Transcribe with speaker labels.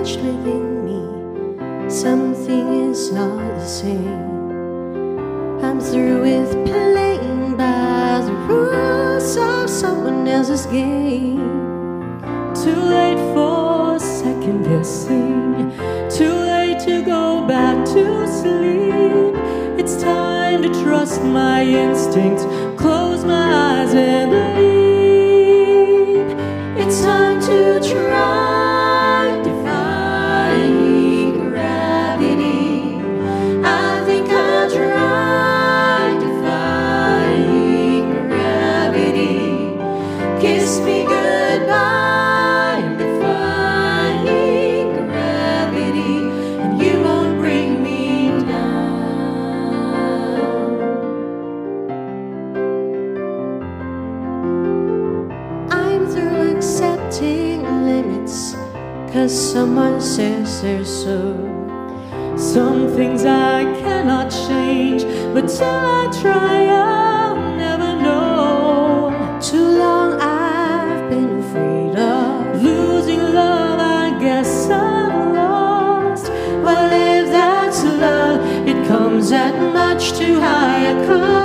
Speaker 1: changed within me. Something is not the same. I'm through with playing by the rules of someone else's game.
Speaker 2: Too late for second guessing, too late to go back to sleep. It's time to trust my instincts, close my eyes and leap.
Speaker 1: It's time to try defying gravity. I think I'll try defying gravity. Kiss me goodbye, I'm defying gravity, and you won't bring me down. I'm through accepting limits, 'cause someone says they're so.
Speaker 2: Some things I cannot change, but till I try I'll never know.
Speaker 1: Too long I've been afraid of
Speaker 2: Losing love, I guess I'm lost.
Speaker 1: well, if that's love, it comes at much too high a cost.